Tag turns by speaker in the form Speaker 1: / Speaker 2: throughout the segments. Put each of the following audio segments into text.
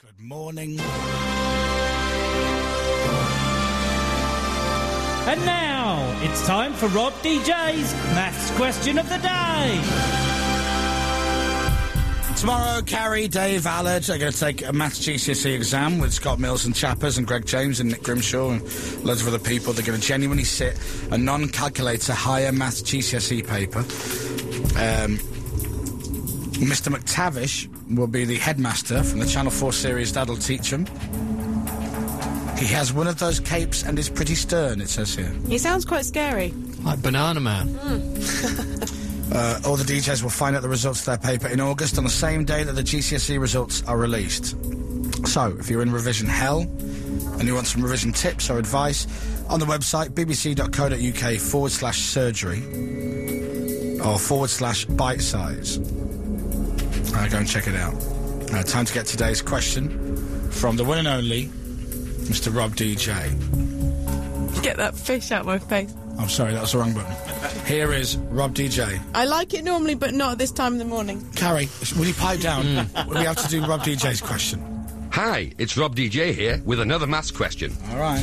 Speaker 1: Good morning.
Speaker 2: And now, it's time for Rob DJ's Maths Question of the Day.
Speaker 1: Tomorrow, Carrie, Dave, Allard are going to take a Maths GCSE exam with Scott Mills and Chappers and Greg James and Nick Grimshaw and loads of other people. They're going to genuinely sit a non-calculator higher Maths GCSE paper. Mr McTavish will be the headmaster from the Channel 4 series Dad'll Teach 'Em. He has one of those capes and is pretty stern, it says here.
Speaker 3: He sounds quite scary.
Speaker 4: Like Banana Man.
Speaker 1: All the DJs will find out the results of their paper in August on the same day that the GCSE results are released. So, if you're in revision hell and you want some revision tips or advice, on the website bbc.co.uk/surgery or /bite size. Go and check it out. Time to get today's question from the one and only Mr. Rob DJ.
Speaker 3: Get that fish out my face.
Speaker 1: I'm sorry, that was the wrong button. Here is Rob DJ.
Speaker 3: I like it normally, but not at this time in the morning.
Speaker 1: Carrie, will you pipe down? We have to do Rob DJ's question.
Speaker 5: Hi, it's Rob DJ here with another maths question.
Speaker 1: All right.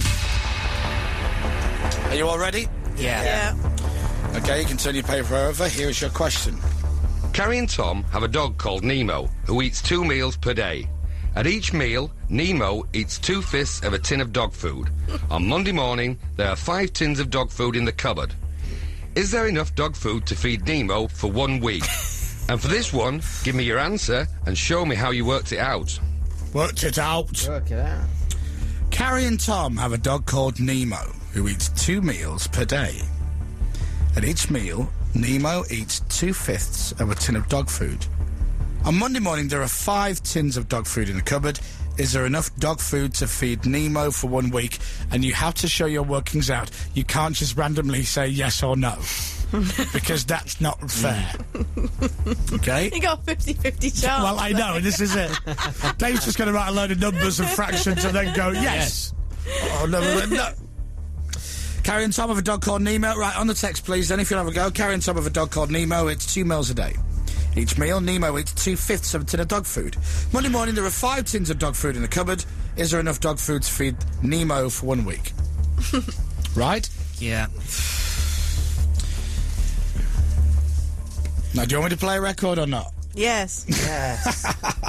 Speaker 1: Are you all ready?
Speaker 3: Yeah.
Speaker 1: Okay, you can turn your paper over. Here is your question.
Speaker 5: Carrie and Tom have a dog called Nemo who eats 2 meals per day. At each meal, Nemo eats 2/5 of a tin of dog food. On Monday morning, there are 5 tins of dog food in the cupboard. Is there enough dog food to feed Nemo for 1 week? And for this one, give me your answer and show me how you worked it out.
Speaker 1: Worked it out.
Speaker 4: Work it out.
Speaker 1: Carrie and Tom have a dog called Nemo who eats 2 meals per day. At each meal, Nemo eats 2/5 of a tin of dog food. On Monday morning, there are 5 tins of dog food in the cupboard. Is there enough dog food to feed Nemo for 1 week? And you have to show your workings out. You can't just randomly say yes or no. Because that's not fair. Okay?
Speaker 3: You got a 50-50 chance.
Speaker 1: Well, I know, this is it. Dave's just going to write a load of numbers and fractions and then go, yes. Oh, no. Carrie and Tom have a dog called Nemo. Right, on the text, please, then, if you'll have a go. Carrie and Tom have a dog called Nemo. It's 2 meals a day. Each meal, Nemo eats 2/5 of a tin of dog food. Monday morning, there are 5 tins of dog food in the cupboard. Is there enough dog food to feed Nemo for 1 week? Right?
Speaker 4: Yeah.
Speaker 1: Now, do you want me to play a record or not?
Speaker 3: Yes.
Speaker 4: Yes.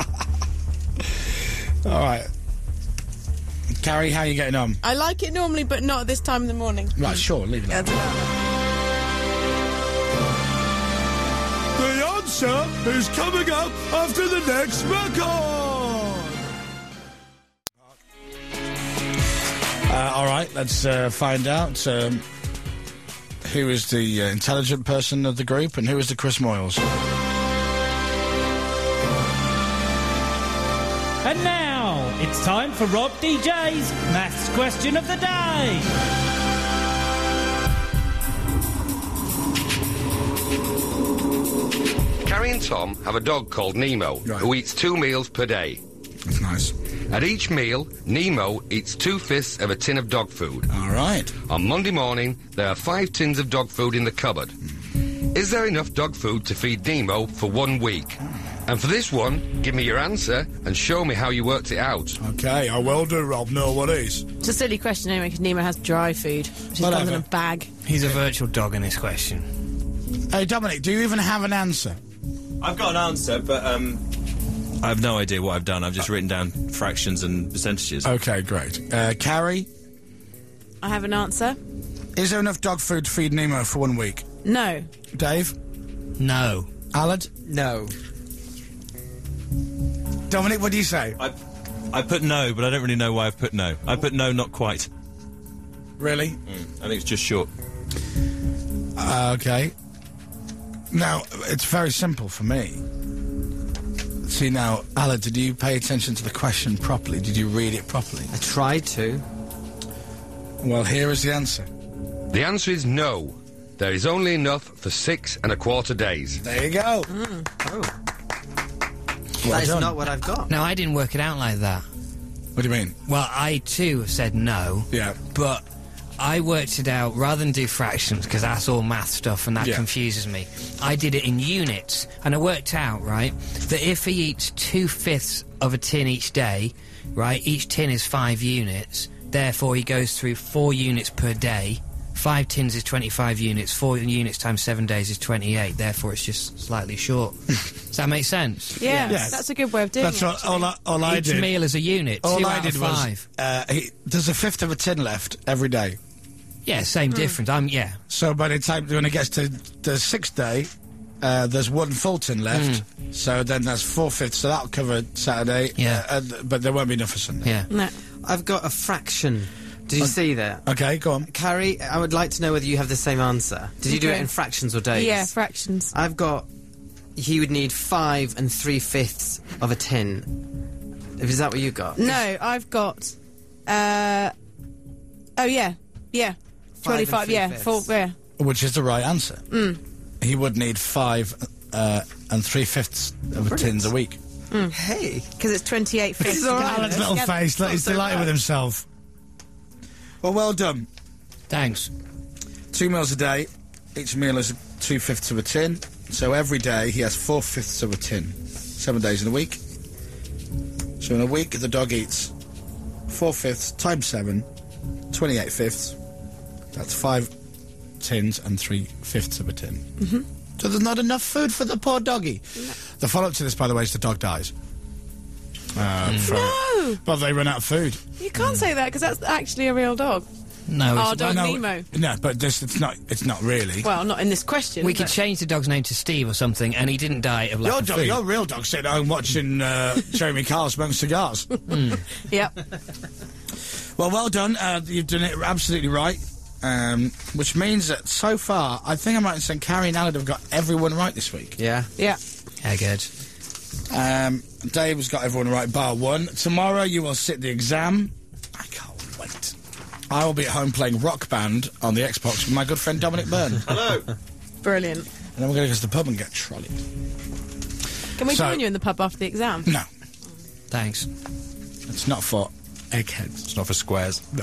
Speaker 1: All right. Carrie, how are you getting on?
Speaker 3: I like it normally, but not at this time in the morning.
Speaker 1: Right, sure, leave it
Speaker 3: That's
Speaker 1: there. The answer is coming up after the next record. All right, let's find out who is the intelligent person of the group and who is the Chris Moyles.
Speaker 2: And now, it's time for Rob DJ's Maths Question of the Day.
Speaker 5: Carrie and Tom have a dog called Nemo who eats 2 meals per day.
Speaker 1: That's nice.
Speaker 5: At each meal, Nemo eats 2/5 of a tin of dog food.
Speaker 1: All right.
Speaker 5: On Monday morning, there are 5 tins of dog food in the cupboard. Is there enough dog food to feed Nemo for 1 week? And for this one, give me your answer and show me how you worked it out.
Speaker 1: Okay, I will do, Rob. No worries.
Speaker 3: It's a silly question anyway, because Nemo has dry food, which
Speaker 1: Whatever.
Speaker 3: comes in a bag.
Speaker 4: He's a virtual dog in this question.
Speaker 1: Hey, Dominic, do you even have an answer?
Speaker 6: I've got an answer, but I have no idea what I've done. I've just written down fractions and percentages.
Speaker 1: Okay, great. Carrie,
Speaker 3: I have an answer.
Speaker 1: is there enough dog food to feed Nemo for 1 week?
Speaker 3: No.
Speaker 1: Dave?
Speaker 4: No.
Speaker 1: Allard?
Speaker 4: No.
Speaker 1: Dominic, what do you say?
Speaker 6: I put no, but I don't really know why I've put no. I put no, not quite.
Speaker 1: Really?
Speaker 6: I think it's just short.
Speaker 1: Okay. Now, it's very simple for me. See, now, Allard, did you pay attention to the question properly? Did you read it properly?
Speaker 4: I tried to.
Speaker 1: Well, here is the answer.
Speaker 5: The answer is no. There is only enough for 6 1/4 days.
Speaker 1: There you go.
Speaker 4: Oh.
Speaker 1: Well
Speaker 4: That is
Speaker 1: done.
Speaker 4: not what I've got.
Speaker 7: No, I didn't work it out like that.
Speaker 1: What do you mean?
Speaker 7: Well, I too said no,
Speaker 1: Yeah.
Speaker 7: but
Speaker 4: I worked it out rather than do fractions because that's all math stuff and that
Speaker 1: Yeah.
Speaker 4: confuses me. I did it in units, and I worked out, right, that if he eats 2/5 of a tin each day, right, each tin is 5 units, therefore he goes through 4 units per day. 5 tins is 25 units, 4 units times 7 days is 28, therefore it's just slightly short. Does that make sense?
Speaker 3: Yeah,
Speaker 1: Yeah.
Speaker 3: that's a good way of doing
Speaker 1: That's
Speaker 3: it.
Speaker 1: all I
Speaker 4: Each
Speaker 1: did.
Speaker 4: meal is a unit,
Speaker 1: All
Speaker 4: 2
Speaker 1: I
Speaker 4: out
Speaker 1: did
Speaker 4: of
Speaker 1: was
Speaker 4: 5.
Speaker 1: there's a fifth of a tin left every day.
Speaker 4: Yeah, same difference. Yeah.
Speaker 1: So by the time when it gets to the 6th day, there's 1 full tin left. So then that's 4/5. So that'll cover Saturday.
Speaker 4: Yeah.
Speaker 1: But there won't be enough for Sunday.
Speaker 4: Yeah.
Speaker 3: No.
Speaker 7: I've got a fraction. Did you see that?
Speaker 1: Okay, go on.
Speaker 7: Carrie, I would like to know whether you have the same answer. Did you do it
Speaker 3: Okay.
Speaker 7: in fractions or days?
Speaker 3: Yeah, fractions.
Speaker 7: I've got... He would need 5 3/5 of a tin. Is that what you got?
Speaker 3: No, I've got. Oh yeah, 25. Yeah, 4. Yeah.
Speaker 1: Which is the right answer. He would need 5 and 3/5 of tins a week.
Speaker 7: Hey!
Speaker 3: Because it's 28 fifths.
Speaker 1: He's all right. Alan's little face. Look, he's delighted with himself. Well done.
Speaker 4: Thanks.
Speaker 1: 2 meals a day. Each meal is 2/5 of a tin. So every day he has 4/5 of a tin. 7 days in a week. So in a week the dog eats 4/5 times 7, 28/5. That's 5 tins and 3/5 of a tin. So there's not enough food for the poor doggy. The follow-up to this, by the way, is the dog dies.
Speaker 3: No,
Speaker 1: Well, they run out of food.
Speaker 3: you can't say that because that's actually a real dog.
Speaker 4: No,
Speaker 3: Our
Speaker 4: it's,
Speaker 3: dog
Speaker 1: No,
Speaker 3: Nemo.
Speaker 1: No, but this, it's not really.
Speaker 3: Well, not in this question.
Speaker 4: we could
Speaker 3: but-
Speaker 4: change the dog's name to Steve or something, and he didn't die of lack
Speaker 1: Your
Speaker 4: of
Speaker 1: dog,
Speaker 4: food.
Speaker 1: your real dog, sitting at home watching Jeremy Kyle smoke cigars.
Speaker 3: Yep.
Speaker 1: Well done. You've done it absolutely right. Which means that so far, I think I'm right in saying Carrie and Alan have got everyone right this week.
Speaker 7: Yeah.
Speaker 3: Yeah.
Speaker 4: Yeah, good.
Speaker 1: Dave has got everyone right, bar one. Tomorrow you will sit the exam. I can't wait. I will be at home playing Rock Band on the Xbox with my good friend Dominic Byrne. And
Speaker 6: Hello.
Speaker 3: Brilliant.
Speaker 1: then we're going to go to the pub and get trolleyed.
Speaker 3: Can we
Speaker 1: So-
Speaker 3: join you in the pub after the exam?
Speaker 1: No,
Speaker 4: Thanks.
Speaker 1: it's not for eggheads.
Speaker 6: It's not for squares.
Speaker 1: No.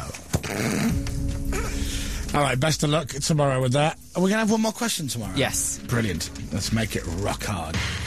Speaker 1: All right, best of luck tomorrow with that. Are we going to have one more question tomorrow?
Speaker 7: Yes.
Speaker 1: Brilliant. Let's make it rock hard.